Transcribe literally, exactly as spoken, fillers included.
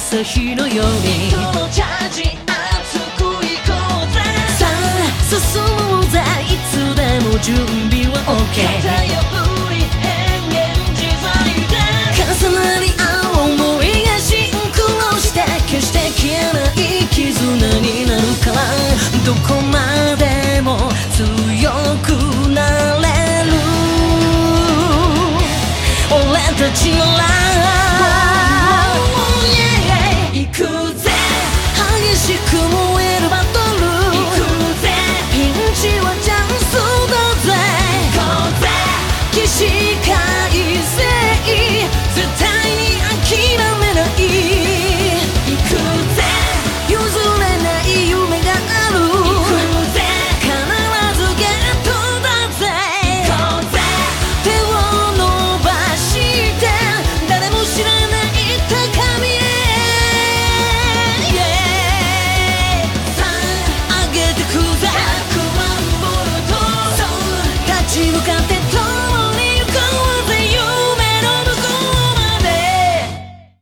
朝日のようにこのチャージ熱くいこうぜさあ進もうぜいつでも準備は OK 型破り変幻自在で重なり